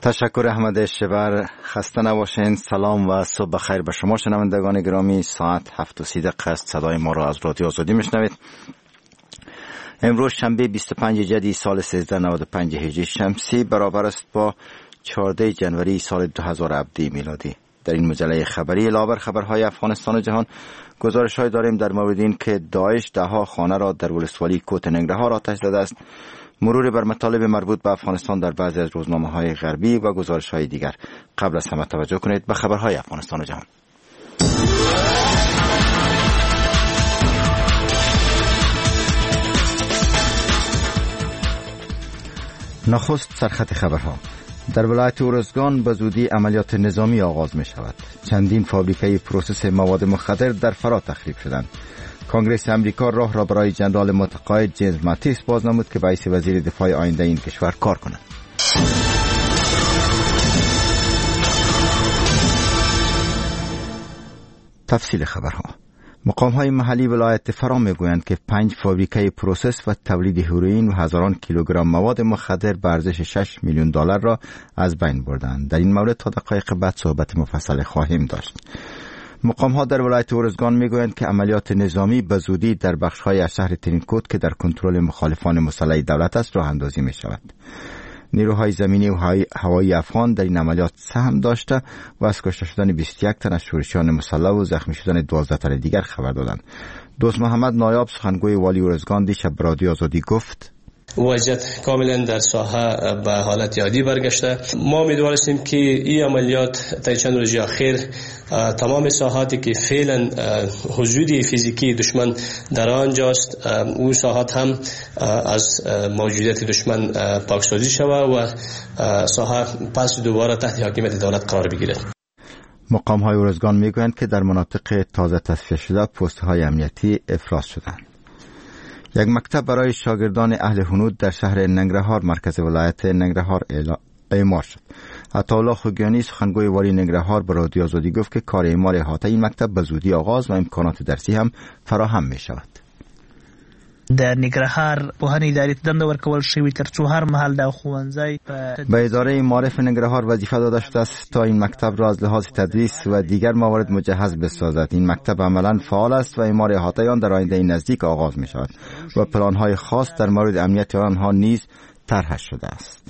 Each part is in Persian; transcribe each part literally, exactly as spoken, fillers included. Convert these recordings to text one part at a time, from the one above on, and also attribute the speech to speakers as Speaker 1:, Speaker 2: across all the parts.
Speaker 1: تشکر احمد شبر. خسته نباشین. سلام و صبح بخیر به شما شنوندگان گرامی. ساعت هفت و سی دقیقه است. صدای ما را از رادیو آزادی میشنوید. امروز شنبه بیست و پنج جدی سال سیزده نود و پنج هجری شمسی برابر است با چهارده جنوری سال دو هزار و هفده میلادی. در این مجله خبری لابر خبرهای افغانستان و جهان گزارش‌های داریم در مورد این که داعش ده‌ها خانه را در ولسوالی کوت ننگرهار آتش زده است، مرور بر مطالب مربوط به افغانستان در بعضی از روزنامه‌های غربی و گزارش‌های دیگر. قبل از همه توجه کنید به خبرهای افغانستان و جهان. نخست سرخط خبرها. در ولایت ارزگان به زودی عملیات نظامی آغاز می شود. چندین فابریکه پروسس مواد مخدر در فرا تخریب شدند. کنگره امریکا راه را برای جنرال متقاعد جیمز ماتیس باز نمود که رئیس وزیر دفاع آینده این کشور کار کند. تفصیل خبرها. مقام‌های محلی ولایت فرا می‌گویند که پنج فابریکه پروسس و تولید هروئین و هزاران کیلوگرم مواد مخدر به ارزش شش میلیون دلار را از بین بردند. در این مورد تا دقایق بعد صحبت مفصل خواهیم داشت. مقام‌ها در ولایت ارزگان می‌گویند که عملیات نظامی به زودی در بخش‌های از شهر ترینکوت که در کنترل مخالفان مسلح دولت است راه اندازی می‌شود. نیروهای زمینی و هوایی افغان در این عملیات سهم داشته و از کشته شدن بیست و یک تن از شورشیان مسلح و زخمی شدن دوازده تن دیگر خبر دادند. دوست محمد نایاب سخنگوی والی ارزگان دیشب به رادیو آزادی گفت:
Speaker 2: وضعیت کاملا در ساحه به حالت عادی برگشته. ما امیدواریم که این عملیات تا چند روز اخیر تمام ساحاتی که فعلا حضور فیزیکی دشمن در آنجاست او ساحات هم از موجودیت دشمن پاکسازی شود و ساحه پس دوباره تحت حاکمیت دولت قرار بگیرد.
Speaker 1: مقام های ارزگان میگویند که در مناطق تازه تصفیه شده پست های امنیتی افراز شدند. یک مکتب برای شاگردان اهل هنود در شهر ننگرهار مرکز ولایت ننگرهار اعمار شد. عطاالله خوگیانی سخنگوی والی ننگرهار به رادیو آزادی گفت که کار اعمار احاطه این مکتب به زودی آغاز و امکانات درسی هم فراهم می شود.
Speaker 3: د ننګرهار پوهنې ادارې ته دنده ورکول شوې تر څو هر مهال د ښوونځی
Speaker 1: به اداره معارف ننگرهار وظیفه داده شده است تا این مکتب را از لحاظ تدریس و دیگر موارد مجهز بسازد. این مکتب عملا فعال است و اعمار احاطه آن در آینده نزدیک آغاز می شود و پلان‌های خاص در مورد امنیت آنها نیز طرح شده است.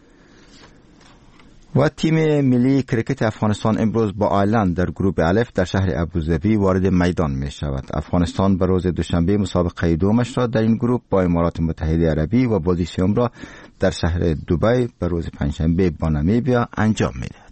Speaker 1: و تیم ملی کرکت افغانستان امروز با آیرلند در گروه الف در شهر ابوظبی وارد میدان می شود. افغانستان به روز دوشنبه مسابقه دومش را در این گروه با امارات متحده عربی و بازی سوم را در شهر دبی به روز پنجشنبه با نمیبیا انجام می دهد.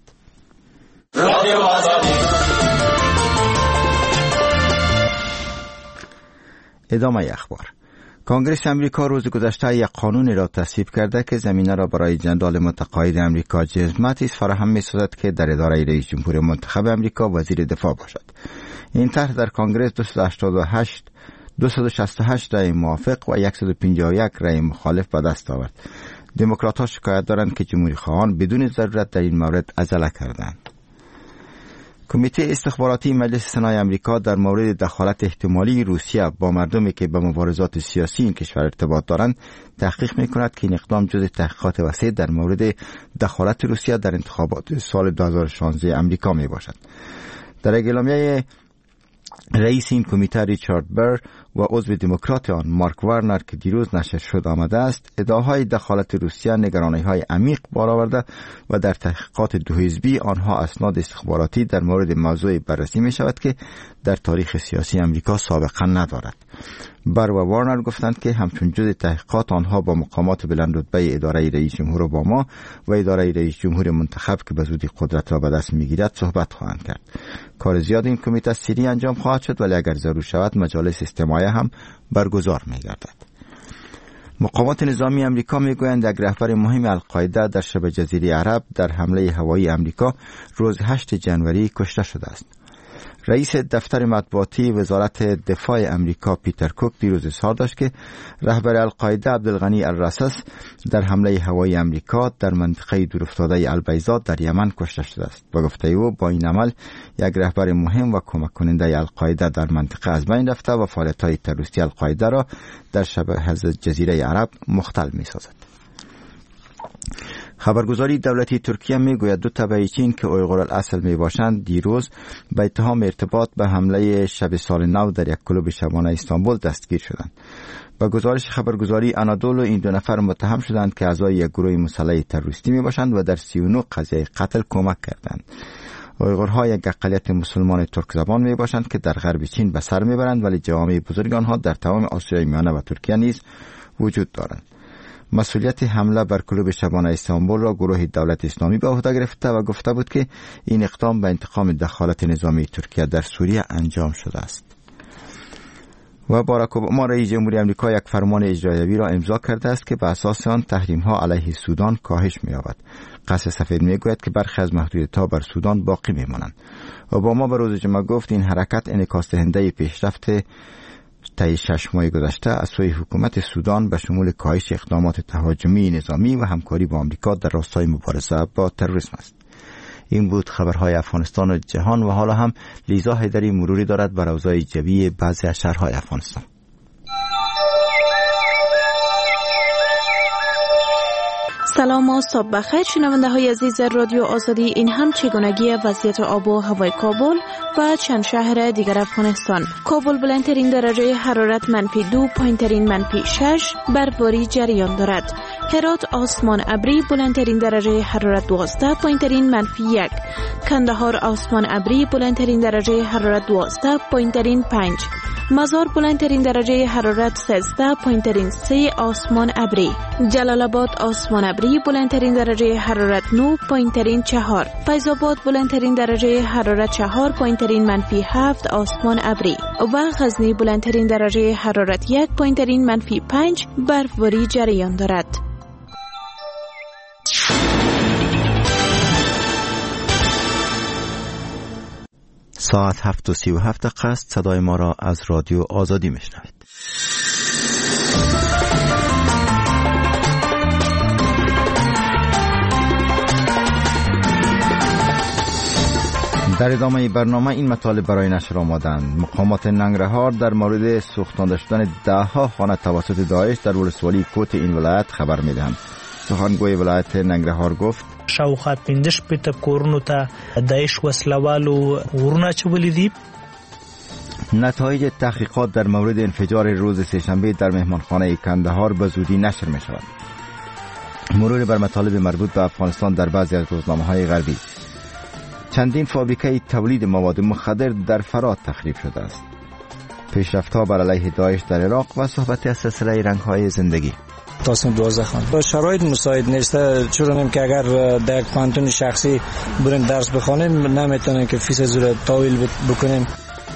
Speaker 1: ادامه اخبار. کنگره امریکا روز گذشته یک قانون را تصویب کرده که زمینه را برای جنرال متقاعد امریکا جیمز ماتیس فراهم می‌سازد که در اداره رئیس جمهور منتخب امریکا وزیر دفاع باشد. این طرح در کنگره دویست و هشتاد و هشت دویست و شصت و هشت رأی موافق و صد و پنجاه و یک رأی مخالف به دست آورد. دموکرات‌ها شکایت دارند که جمهوری خواهان بدون ضرورت در این مورد عجله کردند. کمیته استخباراتی مجلس سنای امریکا در مورد دخالت احتمالی روسیه با مردمی که به مبارزات سیاسی این کشور ارتباط دارند تحقیق می‌کند که این اقدام جزء تحقیقات وسیع در مورد دخالت روسیه در انتخابات سال دو هزار و شانزده امریکا میباشد. در اعلامیه رئیس این کمیته ریچارد بر و عضو دموکرات آن مارک وارنر که دیروز نشر شد آمده است، ادعاهای دخالت روسیه نگرانی‌های عمیق برآورده و در تحقیقات دو حزبی آنها اسناد استخباراتی در مورد موضوع بررسی می شود که در تاریخ سیاسی امریکا سابقه ندارد. بر و وارنر گفتند که همچون جزء تحقیقات آنها با مقامات بلند رتبه اداره رئیس جمهور اوباما و اداره رئیس جمهور منتخب که به زودی قدرت را به دست میگیرد صحبت خواهند کرد. کار زیاد این کمیته سری انجام خواهد شد ولی اگر ضرور شود مجالس استماعی هم برگزار می‌گردد. مقامات نظامی امریکا میگویند یک رهبر مهم القاعده در شبه جزیره عرب در حمله هوایی امریکا روز هشتم جنوری کشته شده است. رئیس دفتر مطبوعاتی وزارت دفاع امریکا پیتر کوک دیروز اظهار داشت که رهبر القاعده عبدالغنی الرصاص در حمله هوایی امریکا در منطقه دورافتاده البیضا در یمن کشته شده است. با گفته او با این عمل یک رهبر مهم و کمک کننده القاعده در منطقه از بین رفته و فعالیت‌های تروریستی القاعده را در شبه جزیره عرب مختل می‌سازد. خبرگزاری دولتی ترکیه میگوید دو تبع چین که اویغور الاصل می باشند دیروز به اتهام ارتباط به حمله شب سال نو در یک کلوب شبانه استانبول دستگیر شدند. با گزارش خبرگزاری آنادولو این دو نفر متهم شدند که اعضای یک گروه مسلح تروریستی می باشند و در سی و نه قضیه قتل کمک کردند. اویغورها یک اقلیت مسلمان ترک زبان می باشند که در غرب چین به سر می برند، ولی جوامع بزرگ آنها در تمام آسیای میانه و ترکیه نیز وجود دارند. مسئولیت حمله بر کلوب شبانه استانبول را گروه دولت اسلامی به عهده گرفته و گفته بود که این اقدام به انتقام دخالت نظامی ترکیه در سوریه انجام شده است. و باراک اوباما رئیس جمهوری آمریکا یک فرمان اجرایی را امضا کرده است که به اساس آن تحریم ها علیه سودان کاهش می‌یابد. قصر سفید میگوید که برخی از محدودیت‌ها بر سودان باقی میمانند. اوباما به روز جمعه گفت این حرکت انعکاس دهنده پیشرفت طی شش ماه گذشته از سوی حکومت سودان به شمول کاهش اقدامات تهاجمی نظامی و همکاری با آمریکا در راستای مبارزه با تروریسم است. این بود خبرهای افغانستان و جهان و حالا هم لیزا حیدری مروری دارد بر اوضاع جوی بعضی از شهرهای افغانستان.
Speaker 4: سلام و صبح بخیر شنونده های عزیز رادیو آزادی. این هم چگونگی وضعیت آب و هوای کابل و چند شهر دیگر افغانستان. کابل بلندترین درجه حرارت منفی دو، پایینترین منفی شش، برفباری جریان دارد. هرات آسمان ابری، بلندترین درجه حرارت دوازده، پایینترین منفی یک. کندهار آسمان ابری، بلندترین درجه حرارت دوازده، پایینترین پنج. مزار بلندترین درجه حرارت سیزده، پایینترین سه، آسمان ابری. جلال آباد آسمان ابری، بلندترین درجه حرارت نه، پایینترین چهار. فیض آباد بلندترین درجه حرارت چهار، پایینترین منفی هفت، آسمان ابری. و غزنی بلندترین درجه حرارت یک، پایینترین منفی پنج، برفباری جریان دارد.
Speaker 1: ساعت هفت و سی و هفت دقیقه است. صدای ما را از رادیو آزادی میشنوید. در ادامه برنامه این مطالب برای نشر آمدند. مقامات ننگرهار در مورد سوختانده شدن ده ها خانه توسط داعش در ولسوالی کوت این ولایت خبر میدهند. سخنگوی ولایت ننگرهار گفت
Speaker 3: شاوخوا پنځه شپېته کورونو ته داعش وسلوالو ورونه اچولي دي.
Speaker 1: نتایج تحقیقات در مورد انفجار روز سه‌شنبه در مهمانخانه کندهار به زودی نشر می شود. مرور بر مطالب مربوط به افغانستان در بعضی از روزنامه‌های غربی. چندین فابریکه تولید مواد مخدر در فرات تخریب شده است. پیشرفت‌ها بر علیه داعش در عراق و صحبت از سلسله رنگ‌های زندگی.
Speaker 5: تاسم دوازده خان شرایط مساعد نیست، چون که اگر در پانتون شخصی بریم درس بخونیم نمیتونیم که فیس زور طویل بکنیم.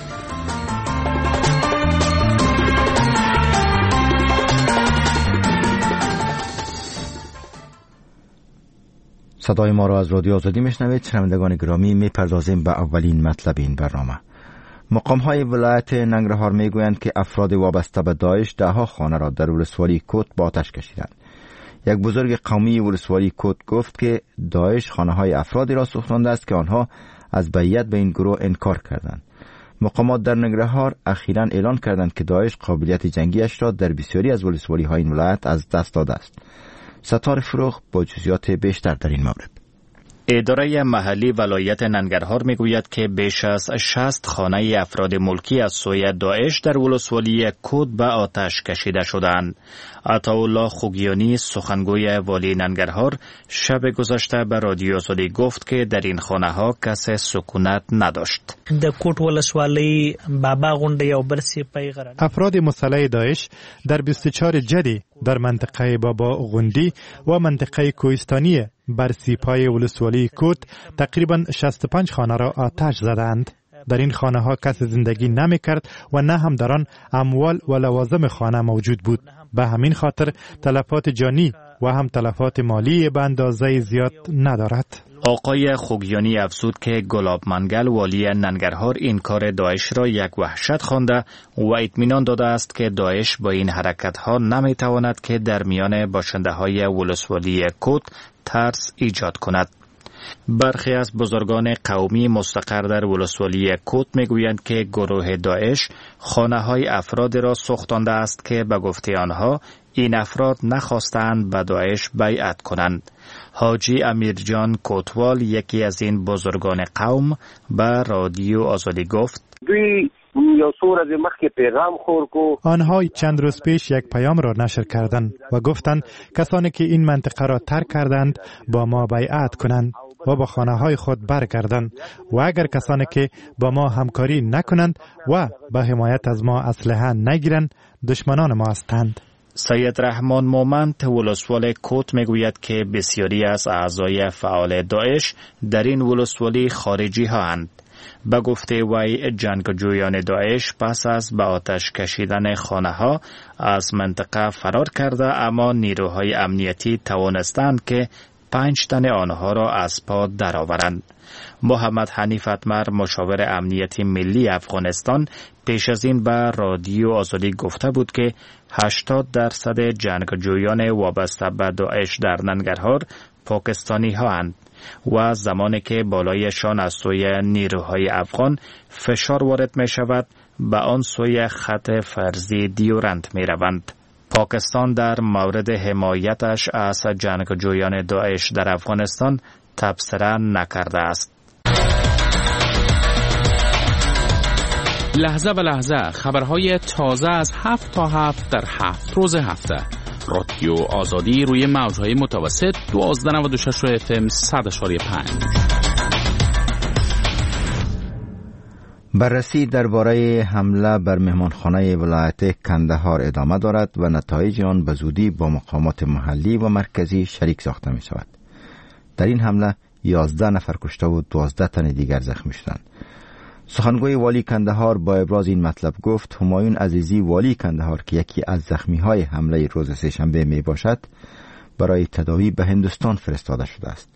Speaker 1: صدای ما را از رادیو آزادی میشنوید. شنوندگان گرامی، میپردازیم به اولین مطلب این برنامه. مقام‌های ولایت ننگرهار میگویند که افراد وابسته به داعش ده ها خانه را در ولسوالی کوت با آتش کشیدند. یک بزرگ قومی ولسوالی کوت گفت که داعش خانه‌های افرادی را سوختانده است که آنها از بیعت به این گروه انکار کردند. مقامات در ننگرهار اخیراً اعلان کردند که داعش قابلیت جنگیش را در بسیاری از ولسوالی‌های این ولایت از دست داده است. ستار فروغ با جزئیات بیشتر در این مورد.
Speaker 6: اداره محلی ولایت ننگرهار میگوید که بیش از شصت خانه افراد ملکی از سوی داعش در ولسوالی کوت به آتش کشیده شدند. عطاالله خوگیانی سخنگوی والی ننگرهار شب گذشته به رادیو آزادی گفت که در این خانه ها کس سکونت نداشت.
Speaker 3: د کوت ولسوالی بابا غونډه یو بل سیپای غره
Speaker 7: افراد مسلح داعش در بیست و چهار جدی در منطقه بابا غوندی و منطقه کوهستانی بر سیپای ولسوالی کوت تقریبا شصت و پنج خانه را آتش زدند. در این خانه ها کس زندگی نمی کرد و نه هم در آن اموال و لوازم خانه موجود بود. به همین خاطر تلفات جانی و هم تلفات مالی به اندازه زیاد ندارد.
Speaker 6: آقای خوگیانی افزود که گلاب منگل والی ننگرهار این کار داعش را یک وحشت خوانده و اطمینان داده است که داعش با این حرکت ها نمی تواند که در میان باشنده های ولسوالی کوت ترس ایجاد کند. برخی از بزرگان قومی مستقر در ولسوالی کوت میگویند که گروه داعش خانه های افراد را سوختانده است که به گفته آنها این افراد نخواستند به داعش بیعت کنند. حاجی امیرجان کوتوال، یکی از این بزرگان قوم، به رادیو آزادی گفت
Speaker 8: دوی یا سور از مخی پیغام خور کو.
Speaker 7: آنها چند روز پیش یک پیام را نشر کردند و گفتند کسانی که این منطقه را ترک کردند با ما بیعت کنند و با خانه های خود برگردند و اگر کسانی که با ما همکاری نکنند و به حمایت از ما اسلحه نگیرند دشمنان ما هستند.
Speaker 6: سید رحمان مومند ولسوالی کوت میگوید که بسیاری از اعضای فعال داعش در این ولسوالی خارجی هستند. به گفته وی جنگجویان داعش پس از به آتش کشیدن خانه ها از منطقه فرار کرده، اما نیروهای امنیتی توانستند که پنج تن آنها را از پا درآورند. محمد حنیف اتمر، مشاور امنیتی ملی افغانستان، پیش از این به رادیو آزادی گفته بود که هشتاد درصد جنگجویان وابسته به داعش در ننگرهار پاکستانی هستند و زمانی که بالایشان از سوی نیروهای افغان فشار وارد می شود به آن سوی خط فرضی دیورند می روند. پاکستان در مورد حمایتش از جنگجویان داعش در افغانستان تبصره نکرده است.
Speaker 9: لحظه به لحظه خبرهای تازه از هفت تا هفت در هفت روز هفته. رادیو آزادی روی موجهای متوسط دوازده نود و شش اف ام صد اشاری پنج.
Speaker 1: بررسی درباره حمله بر مهمانخانه ولایت کندهار ادامه دارد و نتایج آن به زودی با مقامات محلی و مرکزی شریک ساخته می شود. در این حمله یازده نفر کشته و دوازده تن دیگر زخمی شدند. سخنگوی والی کندهار با ابراز این مطلب گفت همایون عزیزی والی کندهار که یکی از زخمی‌های حمله روز سه‌شنبه می باشد برای تداوی به هندوستان فرستاده شده است.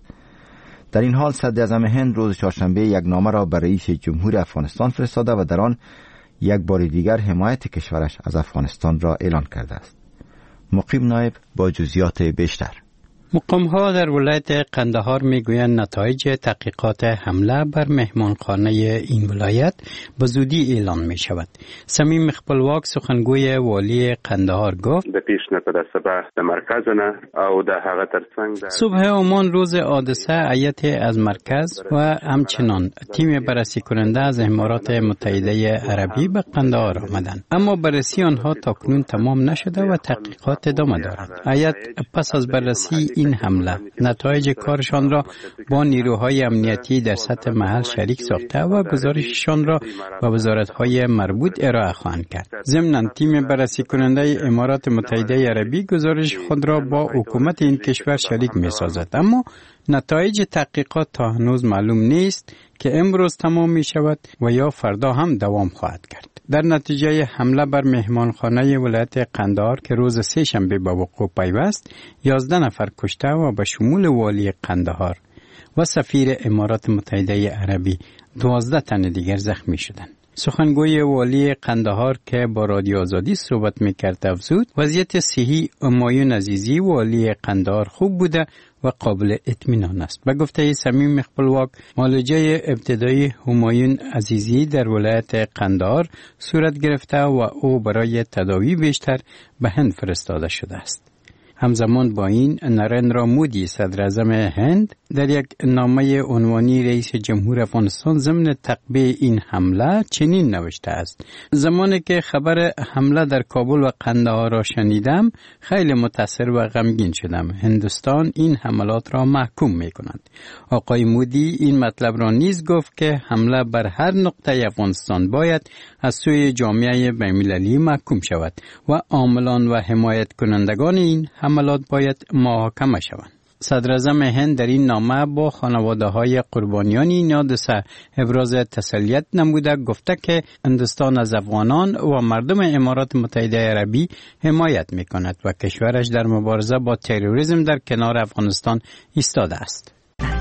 Speaker 1: در این حال صدراعظم هند روز چهارشنبه یک نامه را به رئیس جمهور افغانستان فرستاده و در آن یک بار دیگر حمایت کشورش از افغانستان را اعلان کرده است. مقیم نایب با جزئیات بیشتر.
Speaker 10: مقام‌ها در ولایت قندهار میگویند نتایج تحقیقات حمله بر مهمانخانه این ولایت به زودی اعلان می شود. صمیم خپلواک سخنگوی والی قندهار گفت
Speaker 11: د پیش نه په صبح د مرکز نه او د هغه ترڅنګ
Speaker 10: صبح همان روز حادثه هیئت از مرکز و همچنان تیم بررسی کننده از امارات متحده عربی به قندهار آمدند، اما بررسی آنها تاکنون تمام نشده و تحقیقات ادامه دارد. هیئت پس از بررسی این حمله نتایج کارشان را با نیروهای امنیتی در سطح محل شریک ساخته و گزارششان را به وزارت‌های مربوط ارائه خواهند کرد. ضمناً تیم بررسی کننده امارات متحده عربی گزارش خود را با حکومت این کشور شریک می‌سازد، اما نتایج تحقیقات تا هنوز معلوم نیست که امروز تمام می شود و یا فردا هم دوام خواهد کرد. در نتیجه حمله بر مهمانخانه ولایت قندهار که روز سه شنبه به وقوع پیوست، یازده نفر کشته و به شمول والی قندهار و سفیر امارات متحده عربی دوازده تن دیگر زخمی شدند. سخنگوی والی قندهار که با رادیو آزادی صحبت میکرد افزود وضعیت صحی همایون عزیزی والی قندهار خوب بوده و قابل اطمینان است. به گفته صمیم خپلواک، معالجه ابتدایی همایون عزیزی در ولایت قندهار صورت گرفته و او برای تداوی بیشتر به هند فرستاده شده است. همزمان با این نریندرا مودی صدر اعظم هند در یک نامه عنوانی رئیس جمهور افغانستان ضمن تقبیه این حمله چنین نوشته است: زمانی که خبر حمله در کابل و قندهار را شنیدم خیلی متاثر و غمگین شدم. هندوستان این حملات را محکوم می کند. آقای مودی این مطلب را نیز گفت که حمله بر هر نقطه افغانستان باید از سوی جامعه بین‌المللی محکوم شود و عاملان و حمایت کنندگان این حملات باید محاکمه شوند. صدر اعظم هند در این نامه با خانواده های قربانیان این حادثه ابراز تسلیت نموده گفته که هندوستان از افغانان و مردم امارات متحده عربی حمایت می کند و کشورش در مبارزه با تروریسم در کنار افغانستان ایستاده است.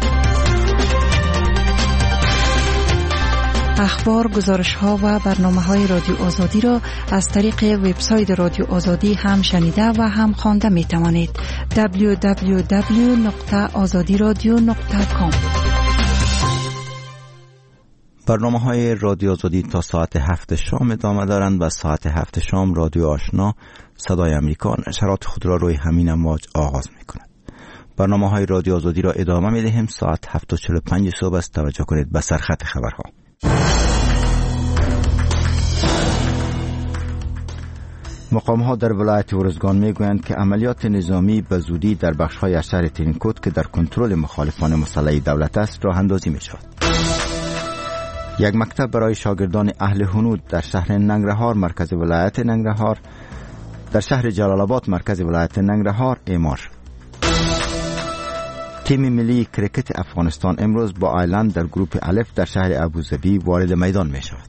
Speaker 12: اخبار، گزارش‌ها و برنامه‌های رادیو آزادی را از طریق وبسایت رادیو آزادی هم شنیده و هم خوانده می‌توانید. دبلیو دبلیو دبلیو دات آزادی رادیو دات کام.
Speaker 1: برنامه‌های رادیو آزادی تا ساعت هفت شام ادامه دارند و ساعت هفت شام رادیو آشنا صدای امریکا نشرات خود را روی همین امواج آغاز می‌کند. برنامه‌های رادیو آزادی را ادامه می‌دهیم. ساعت هفت و چهل و پنج صبح است. توجه کنید به سرخط خبرها. مقام‌ها در ولایت ارزگان می‌گویند که عملیات نظامی به زودی در بخش‌های از شهر ترینکوت که در کنترل مخالفان مسلح دولت است راه اندازی می‌شود. یک مکتب برای شاگردان اهل هنود در شهر ننگرهار مرکز ولایت ننگرهار در شهر جلال آباد مرکز ولایت ننگرهار اعمار شد. تیم ملی کرکت افغانستان امروز با آیلند در گروپ الف در شهر ابوظبی وارد میدان می شود.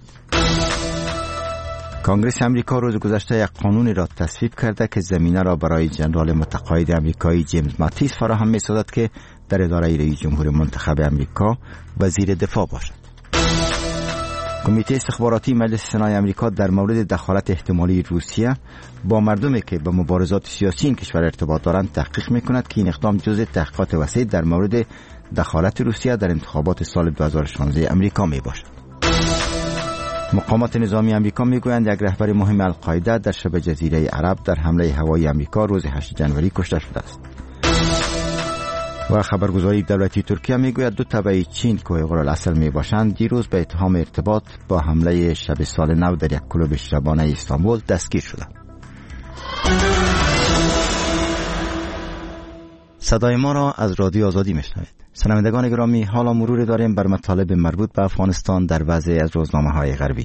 Speaker 1: کنگره امریکا روز گذشته یک قانون را تصویب کرده که زمینه را برای جنرال متقاعد امریکایی جیمز ماتیس فراهم می سازد که در اداره رئیس جمهور منتخب امریکا وزیر دفاع باشد. کمیته استخباراتی مجلس سنای امریکا در مورد دخالت احتمالی روسیه با مردمی که به مبارزات سیاسی این کشور ارتباط دارند تحقیق می‌کند که این اقدام جزء تحقیقات وسیع در مورد دخالت روسیه در انتخابات سال دو هزار و شانزده امریکا میباشد. مقامات نظامی امریکا میگویند یک رهبر مهم القاعده در شبه جزیره عرب در حمله هوایی امریکا روز هشت جنوری کشته شده است. و خبرگزاری دولتی ترکیه میگوید دو تبع چین که قرال‌اصل میباشند دیروز به اتهام ارتباط با حمله شب سال نو در یک کلوب شبانه استانبول دستگیر شدند. صدای ما را از رادیو آزادی میشنوید. شنوندگان گرامی، حالا مروری داریم بر مطالب مربوط به افغانستان در وضعی از روزنامه‌های غربی.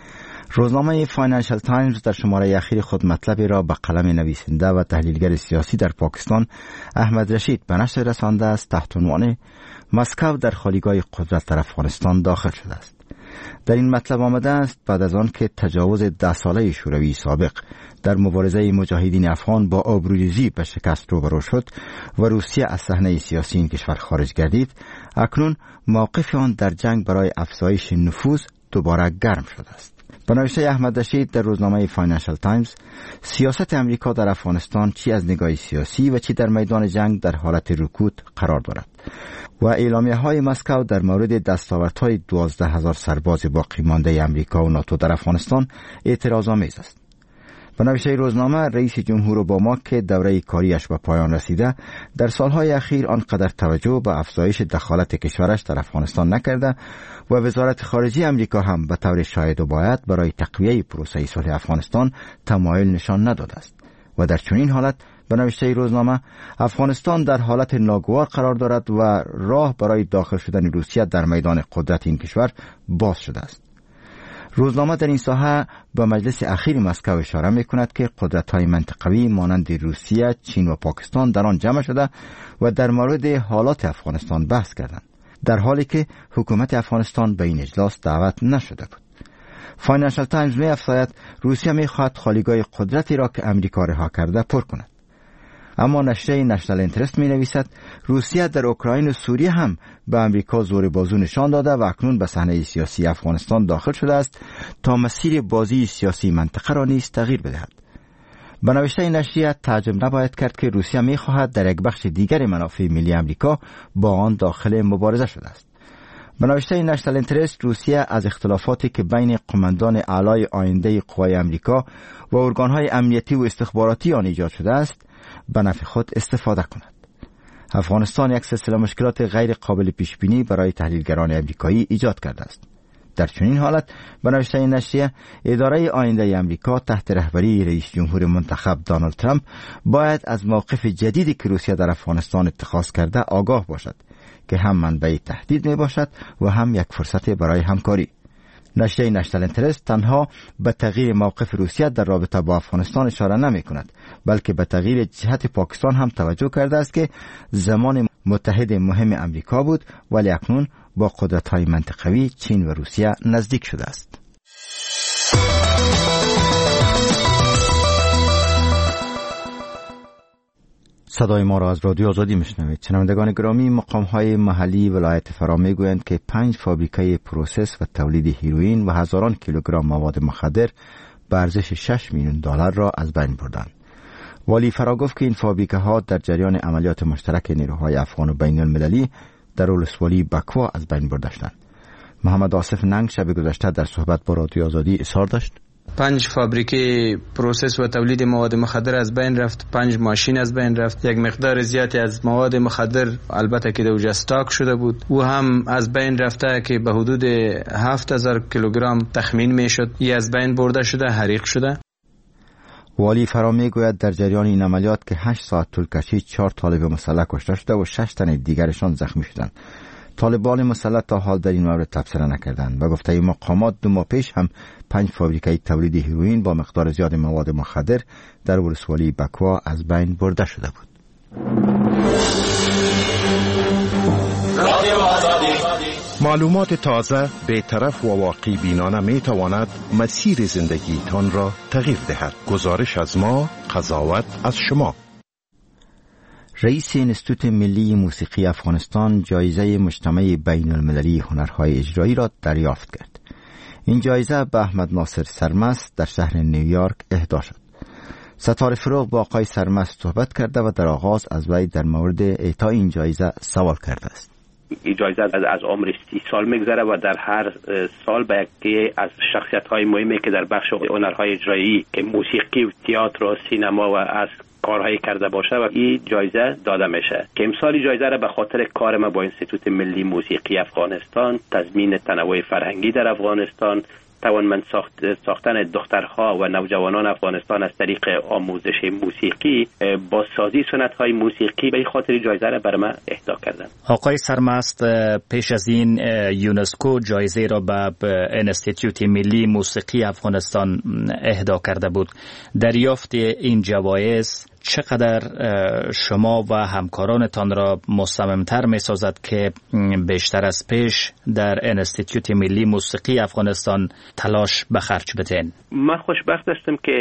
Speaker 1: روزنامه فاینانشل تایمز در شماره اخیر خود مطلبی را به قلم نویسنده و تحلیلگر سیاسی در پاکستان احمد رشید به نشر رسانده است تحت عنوان مسکو در خالیگاه قدرت در افغانستان داخل شده است. در این مطلب آمده است بعد از آن که تجاوز ده ساله شوروی سابق در مبارزه مجاهدین افغان با آبروریزی به شکست روبرو شد و روسیه از صحنه سیاسی این کشور خارج گردید، اکنون موقف آن در جنگ برای افزایش نفوذ دوباره گرم شده است. به نوشته احمد رشید در روزنامه فاینانشل تایمز، سیاست امریکا در افغانستان چی از نگاه سیاسی و چی در میدان جنگ در حالت رکود قرار دارد و اعلامیه های مسکو در مورد دستاوردهای دوازده هزار سرباز باقی مانده امریکا و ناتو در افغانستان اعتراض‌آمیز است. به نوشته روزنامه، رئیس جمهور اوباما که دوره کاریش به پایان رسیده در سالهای اخیر آنقدر توجه به افزایش دخالت کشورش در افغانستان نکرده و وزارت خارجه امریکا هم به طور شاید و باید برای تقویه پروسه صلح افغانستان تمایل نشان نداده است و در چنین حالت به نوشته روزنامه افغانستان در حالت ناگوار قرار دارد و راه برای داخل شدن روسیه در میدان قدرت این کشور باز شده است. روزنامه در این ساحه به مجلس اخیر مسکو اشاره می‌کند که قدرت‌های منطقوی مانند روسیه، چین و پاکستان در آن جمع شده و در مورد حالات افغانستان بحث کردند، در حالی که حکومت افغانستان به این اجلاس دعوت نشده بود. فاینانشل تایمز می‌افزاید روسیه می‌خواهد خالیگاه قدرتی را که امریکا رها کرده پر کند. اما نشریه نشنال اینترست می نویسد روسیه در اوکراین و سوریه هم به امریکا زور بازو نشان داده و اکنون به صحنه سیاسی افغانستان داخل شده است تا مسیر بازی سیاسی منطقه را نیز تغییر بدهد. به نوشته نشریه تعجب نباید کرد که روسیه می خواهد در یک بخش دیگر منافع ملی امریکا با آن داخل مبارزه شده است. به نوشته نشنال اینترست، روسیه از اختلافاتی که بین قماندان اعلای آینده قوای امریکا و ارگان‌های امنیتی و استخباراتی آن ایجاد شده است به نفع خود استفاده کند. افغانستان یک سلسله مشکلات غیر قابل پیش بینی برای تحلیلگران امریکایی ایجاد کرده است. در چنین حالت به نوشته نشریه، اداره آینده امریکا تحت رهبری رئیس جمهور منتخب دونالد ترامپ باید از موقف جدیدی که روسیه در افغانستان اتخاذ کرده آگاه باشد که هم منبع تهدید می باشد و هم یک فرصت برای همکاری. نشریه نشنال اینترست تنها به تغییر موقف روسیه در رابطه با افغانستان اشاره نمی کند، بلکه به تغییر جهت پاکستان هم توجه کرده است که زمان متحد مهم امریکا بود ولی اکنون با قدرت‌های منطقوی چین و روسیه نزدیک شده است. صدای ما را از رادیو آزادی میشنوید. شنوندگان گرامی، مقام‌های محلی ولایت فرا میگویند که پنج فابریکه پروسس و تولید هیروئین و هزاران کیلوگرم مواد مخدر به ارزش شش میلیون دلار را از بین بردند. والی فرا گفت که این فابریکه ها در جریان عملیات مشترک نیروهای افغان و بین المللی در ولسوالی بکوا از بین برده شدند. محمد آصف ننگ شب گذشته در صحبت با رادیو آزادی اظهار داشت:
Speaker 13: پنج فابریکه پروسس و تولید مواد مخدر از بین رفت، پنج ماشین از بین رفت، یک مقدار زیادی از مواد مخدر البته که در اوجا استاک شده بود و هم از بین رفته که به حدود هفت هزار کیلوگرم تخمین میشد، ای از بین برده شده، حریق شده.
Speaker 1: والی فرا میگوید در جریان این عملیات که هشت ساعت طول کشید چهار طالب مسلح کشته شده و شش تن دیگرشان زخمی شدند. طالبان مسلح تا حال در این مورد تبصره نکردند و گفته این مقامات دو ماه پیش هم پنج فابریکه تولید هیروئین با مقدار زیاد مواد مخدر در ولسوالی بکوا از بین برده شده بود.
Speaker 14: معلومات تازه، بی‌طرف و واقعی بینانه می تواند مسیر زندگی تان را تغییر دهد. گزارش از ما، قضاوت از شما.
Speaker 1: رئیس انستیتوت ملی موسیقی افغانستان جایزه مجتمع بین المللی هنرهای اجرایی را دریافت کرد. این جایزه به احمد ناصر سرمست در شهر نیویورک اهدا شد. ستاره فروغ با آقای سرمست صحبت کرده و در آغاز از وی در مورد اعطای این جایزه سوال کرده است.
Speaker 15: این جایزه از, از عمر سی سال میگذره و در هر سال به یکی از شخصیت‌های مهمی که در بخش هنرهای اجرایی که موسیقی و تئاتر و سینما و از کارهایی کرده باشه و این جایزه داده میشه که امسال جایزه را به خاطر کار ما با انستیتوت ملی موسیقی افغانستان، تضمین تنوع فرهنگی در افغانستان، توانمند ساخت ساختن دخترها و نوجوانان افغانستان از طریق آموزش موسیقی با سازی سنت‌های موسیقی به این خاطر جایزه را بر من اهدا کردن.
Speaker 6: آقای سرمست پیش از این یونسکو جایزه را به انستیتوت ملی موسیقی افغانستان اهدا کرده بود. دریافت این جوایز چقدر شما و همکارانتان را مصممتر می سازد که بیشتر از پیش در انستیتوت ملی موسیقی افغانستان تلاش به خرج بدین؟
Speaker 15: من خوشبخت هستم که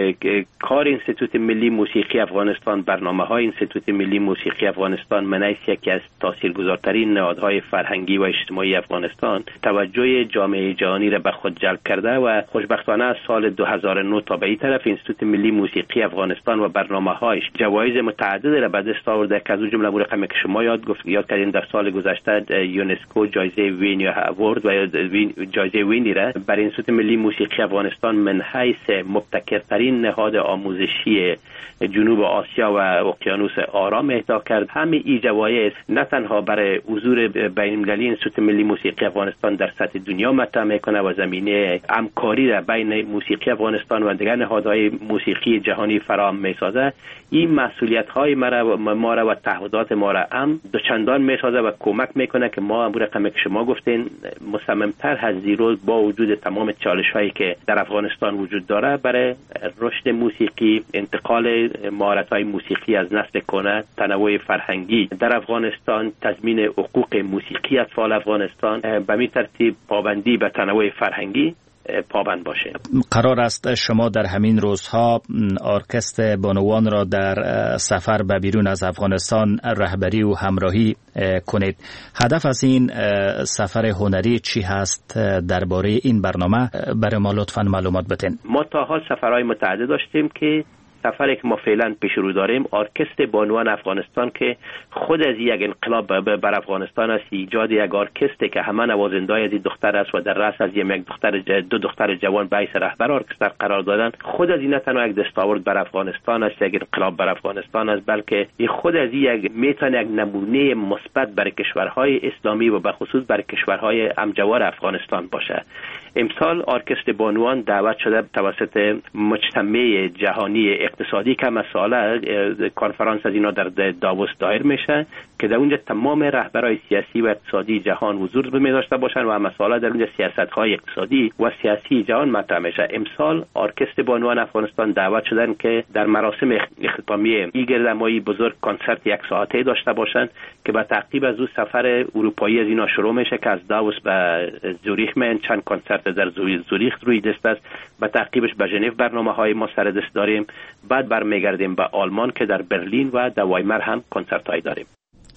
Speaker 15: کار انستیتوت ملی موسیقی افغانستان، برنامه های انستیتوت ملی موسیقی افغانستان منعکس یکی از تاثیرگذارترین نهادهای فرهنگی و اجتماعی افغانستان توجه جامعه جهانی را به خود جلب کرده و خوشبختانه از سال دو هزار و نه تا به این طرف انستیتوت ملی موسیقی افغانستان و برنامه هایش جوایز متعددی را به دست آورده که از اون جمله رقمی که شما یاد گفت یاد کردین در سال گذشته یونسکو جایزه وین اوارد و جایزه وینی را برای انستیتوت ملی موسیقی افغانستان من حیث مبتکرترین نهاد آموزشی جنوب آسیا و اقیانوس آرام اهدا کرد. همه این جوایز نه تنها برای حضور بین المللی انستیتوت ملی موسیقی افغانستان در سطح دنیا مطرح میکنه و زمینه همکاری را بین موسیقی افغانستان و دیگر نهادهای موسیقی جهانی فراهم میسازه. این مسئولیت های ما را ما را و تعهدات ما را هم دوچندان میسازه و کمک میکنه که ما امور رقمی که شما گفتین مصممتر از زیرو با وجود تمام چالش هایی که در افغانستان وجود داره برای رشد موسیقی، انتقال مهارت های موسیقی از نسل کنه، تنوع فرهنگی در افغانستان، تضمین حقوق موسیقی اطفال افغانستان، به می ترتیب پابندی به تنوع فرهنگی پابند باشه.
Speaker 6: قرار است شما در همین روزها ارکستر بانوان را در سفر به بیرون از افغانستان رهبری و همراهی کنید. هدف از این سفر هنری چی هست؟ درباره این برنامه برای ما لطفاً معلومات بدین.
Speaker 15: ما تا حال سفرهای متعدد داشتیم که سفری که ما فعلا پیش رو داریم ارکستر بانوان افغانستان که خود از یک انقلاب بر افغانستان است، ایجاد یک ارکستر که همه نوازنده‌های از این دختر است و در رأس از یک دختر دو دختر جوان به حیث رهبر ارکستر قرار دادن. خود از این نه تنها یک دستاورد بر افغانستان است، یک انقلاب بر افغانستان است، بلکه این خود از یک میتونه یک نمونه مثبت برای کشورهای اسلامی و به خصوص برای کشورهای همجوار افغانستان باشه. امسال ارکستر بانوان دعوت شده توسط مجتمع جهانی اقتصادی که مسائل کنفرانس از اینا در داووس دایر میشه که در اونجا تمام رهبرای سیاسی و اقتصادی جهان حضور می داشته باشن و مسائل در اونجا سیاست‌های اقتصادی و سیاسی جهان مطرح میشه. امسال ارکستر بانوان افغانستان دعوت شدن که در مراسم اختتامیه این گردهمایی بزرگ کنسرت یک ساعته داشته باشن که با تعقیب از او سفر اروپایی از اینا شروع میشه که از داووس به زوریخ میان، چند کنسرت در زوریخ روی دست است، با تعقیبش به ژنو برنامه‌های ما سر دست داریم، بعد برمیگردیم به آلمان که در برلین و در وایمار هم کنسرت‌های داریم.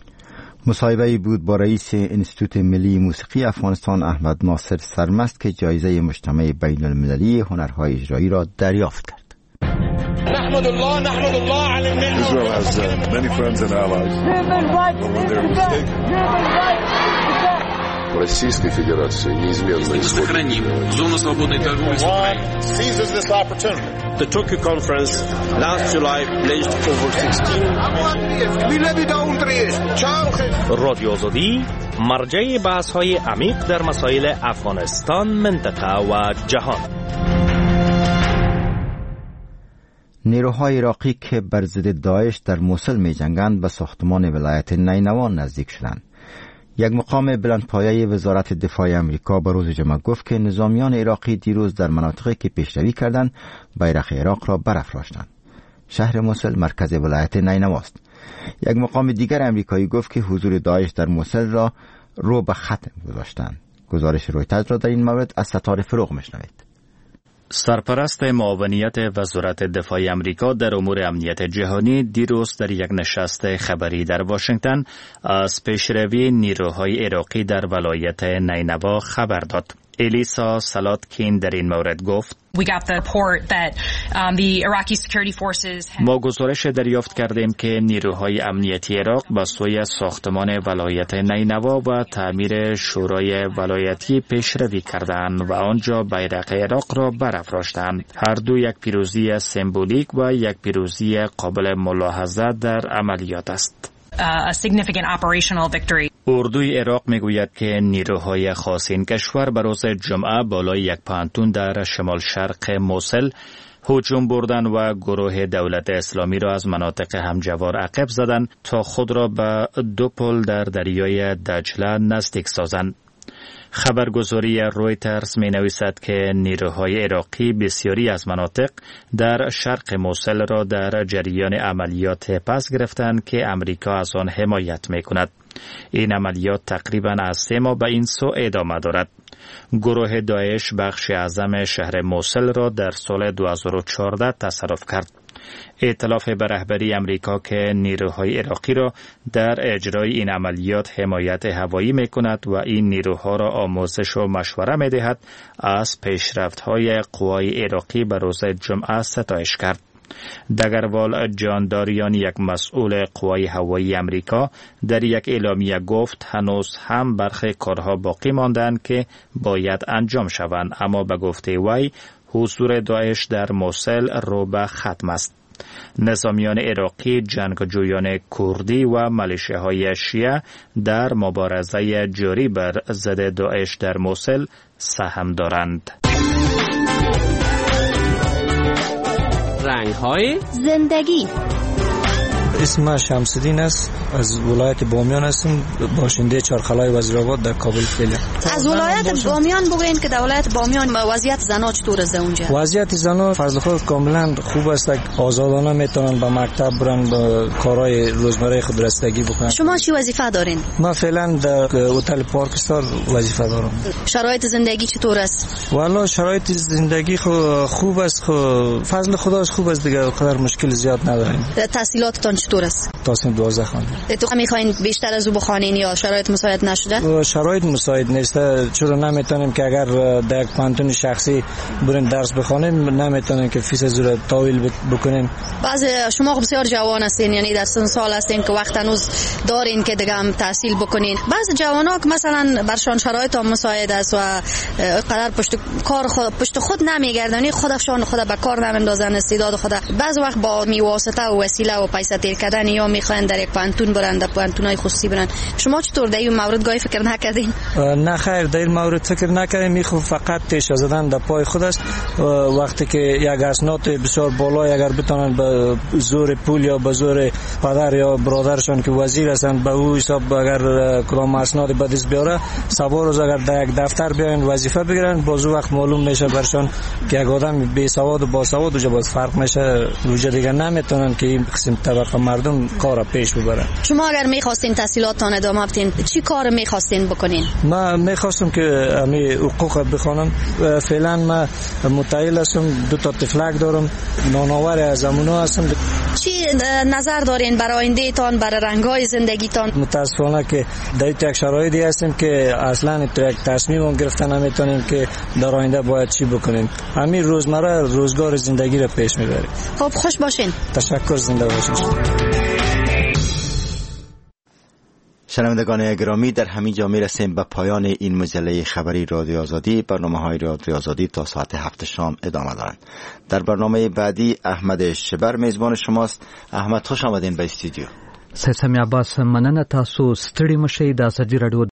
Speaker 1: مصاحبه‌ای بود با رئیس انستیتوت ملی موسیقی افغانستان احمد ناصر سرمست که جایزه مجتمع بین المللی هنرهای اجرایی را دریافت کرد.
Speaker 16: نحمد الله نحمد الله علی النعمة. Israel has uh, many friends and allies. But when they're mistaken,
Speaker 17: в Российской Федерации неизменно
Speaker 9: сохраним зону свободной торговли с Украиной.
Speaker 18: The Tokyo Conference last July pledged over sixteen.
Speaker 19: رادیو آزادی مرجع بحث‌های عمیق در مسائل افغانستان، منطقه و جهان.
Speaker 1: نیروهای عراقی که بر ضد داعش در موصل می جنگند به ساختمان ولایت نینوا نزدیک شدند. یک مقام بلندپایه وزارت دفاع امریکا به روز جمعه گفت که نظامیان عراقی دیروز در مناطقی که پیشروی کردند بیرق عراق را برافراشتند. شهر موصل مرکز ولایت نینوا است. یک مقام دیگر امریکایی گفت که حضور داعش در موصل را رو به ختم گذاشتند. گزارش رویترز را در این مورد از ستاره فروغ میشنوید.
Speaker 6: سرپرست معاونیت وزارت دفاع امریکا در امور امنیت جهانی دیروز در یک نشست خبری در واشنگتن از پیشروی نیروهای عراقی در ولایت نینوا خبر داد. الیسا سلاتکین در این مورد گفت: ما گزارش دریافت کردیم که نیروهای امنیتی عراق به سوی ساختمان ولایت نینوا و تعمیر شورای ولایتی پیشروی کردند و آنجا بیرق عراق را برافراشتند. هر دو یک پیروزی سمبولیک و یک پیروزی قابل ملاحظه در عملیات است.
Speaker 20: a significant operational victory.
Speaker 6: اردوی عراق میگوید که نیروهای خاص این کشور به روز جمعه بالای یک پانتون در شمال شرق موصل هجوم بردن و گروه دولت اسلامی را از مناطق همجوار عقب زدند تا خود را به دو پل در دریای دجله نزدیک سازند. خبرگزاری رویترز می نویسد که نیروهای عراقی بسیاری از مناطق در شرق موصل را در جریان عملیات پس گرفتند که امریکا از آن حمایت می کند. این عملیات تقریبا از سه ماه به این سو ادامه دارد. گروه داعش بخش اعظم شهر موصل را در سال دو هزار و چهارده تصرف کرد. ائتلاف به رهبری امریکا که نیروهای عراقی را در اجرای این عملیات حمایت هوایی می کند و این نیروها را آموزش و مشوره می دهد، از پیشرفت‌های قوای عراقی به روز جمعه ستایش کرد. دگروال جانداریان، یک مسئول قوای هوایی امریکا، در یک اعلامیه گفت هنوز هم برخی کارها باقی ماندند که باید انجام شوند، اما به گفته وی حضور داعش در موصل رو به ختم است. نظامیان عراقی، جنگجویان کردی و ملیشه‌های شیعه در مبارزه جاری بر ضد داعش در موصل سهم دارند.
Speaker 20: رنگ‌های
Speaker 12: زندگی.
Speaker 5: اسم شمس‌الدین است، از ولایت بامیان هستم، باشنده چهارخلای وزیرآباد در کابل فعلا.
Speaker 12: از ولایت بامیان بگوین که در ولایت بامیان وضعیت زن‌ها چطور است اونجا؟
Speaker 5: وضعیت زن‌ها فضل خود کاملا خوب است، آزادانه میتونن به مکتب برن، به کارهای روزمره خود رسیدگی بکنن.
Speaker 12: شما چی وظیفه دارین؟
Speaker 5: من فعلا در هتل پارک استار وظیفه دارم.
Speaker 12: شرایط زندگی چطور است؟
Speaker 5: والله شرایط زندگی خوب است، فضل خداست خوب است دیگه، قدر مشکل زیاد نداریم.
Speaker 12: تحصیلاتتان چطور است؟
Speaker 5: تاسم دوازده خواندم.
Speaker 12: تو میخواین بیشتر از او بخوانین یا شرایط مساعد نشده؟
Speaker 5: شرایط مساعد نیست، چرا نمیتونیم که اگر در یک پانتون شخصی بریم درس بخونیم، نمیتونیم که فیس زور طویل بکنیم.
Speaker 12: بعضی شما بسیار جوان هستین، یعنی در سن سال هستین که وقت هنوز دارین که دیگه هم تحصیل بکنین. بعضی جوانا که مثلا برشان شرایط هم مساعد است و قدر پشت کار خود پشت خود نمیگردن، خودشان خود به کار نمیندازن، استعداد خود بعض وقت با میواسطه و وسیله و پیسه تیر کردن یا میخوان در یک پانتون برن، در پانتونای خصوصی برن. شما چطور در این مورد گاهی فکر نکردین؟
Speaker 5: نه خیر، در این مورد فکر نکردیم. میخوام فقط تیشه زدن در پای خود است. وقتی که یک اسناد بسیار بالا اگر بتونن به زور پول یا به زور پدر یا برادرشان که وزیر هستن به او حساب اگر کدام اسناد به دست بیاره، سوار روز اگر در یک دفتر بیاین وظیفه بگیرن، باز وقت معلوم میشه برشان که یک آدم بی سواد و با سواد وجه باز فرق میشه، وجه دیگه نمیتونن که این قسم طبقه مردم کار پیش ببرن.
Speaker 12: شما اگر میخواستین تحصیلاتتان ادامه بدین، چی کار میخواستین بکنین؟
Speaker 5: من میخواستم که امی حقوق بخونم. فعلا من متعهل هستم، دو تا طفلک دارم، نانآور از امونا هستم.
Speaker 12: چی نظر دارین برای آینده تان، برای رنگ‌های زندگیتان؟
Speaker 5: متاسفانه که در یک شرایطی هستیم که اصلا یک تصمیم گرفتن نمیتونیم که در آینده باید چی بکنیم. همین روزمره روزگار زندگی را پیش میبریم.
Speaker 12: خب خوش باشین.
Speaker 5: تشکر، زنده باشین.
Speaker 1: شنوندگان گرامی، در همین جا میرسیم به پایان این مجله خبری رادیو آزادی. برنامه های رادیو آزادی تا ساعت هفت شام ادامه دارند. در برنامه بعدی احمد شبر میزبان شماست. احمد، خوش آمدین به استودیو.
Speaker 21: سیسمی عباس، مننه. تاسو ستړي مشئ. د ازادي رادیو